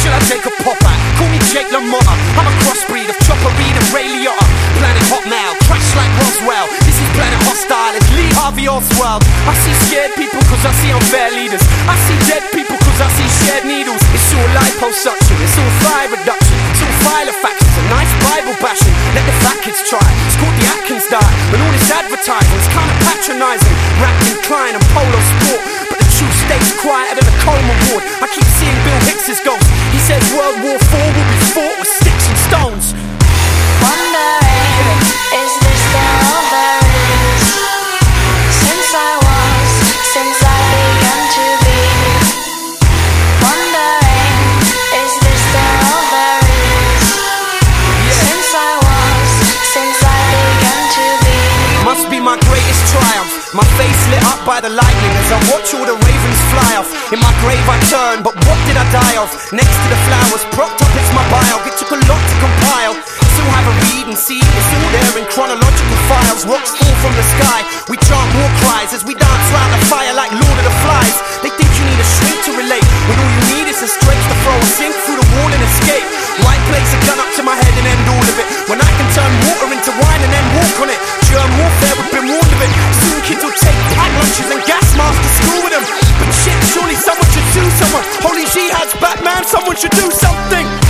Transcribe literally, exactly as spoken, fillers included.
should I take a pop at? Call me Jake LaMotta. I'm a crossbreed of Chopper Reed and Ray Liotta. Planet Hotmail, crash like Roswell. This is Planet Hostile, it's Lee Harvey Oswald. I see scared people cause I see unfair leaders. I see dead people cause I see shared needles. It's all liposuction, it's all thigh reduction. It's all filofaxes, a nice Bible bashing. Let the fat kids try, it's called the Atkins diet. But all this advertising is kinda patronising. Rankin Klein and Polo Sport, but the truth stays quieter than a Coleman Award. I keep seeing Bill Hicks's ghost. He says World War Four will be fought with sticks and stones. Wondering, is this still all there is? Since I was, since I began to be. Wondering, is this still all there is? Since I was, since I began to be. Must be my greatest triumph. My face lit up by the lightning as I watch all the ravens fly off. In my grave I turn, but what did I die of? Next to the flowers, propped up it's my bio. It took a lot to compile. Still have a read and see, it's all there in chronological files. Rocks fall from the sky, we chant war cries as we dance round the fire like Lord of the Flies. They think you need a shrink to relate, when all you need is a strength to throw a sink through the wall and escape. Why place a gun up to my head and end all of it, when I can turn water into wine and then walk on it? Germ warfare, we've been warned of it. Soon kids will take pack lunches and gas masks to school with them. But shit, surely someone should do someone. Holy jihad's Batman, someone should do something.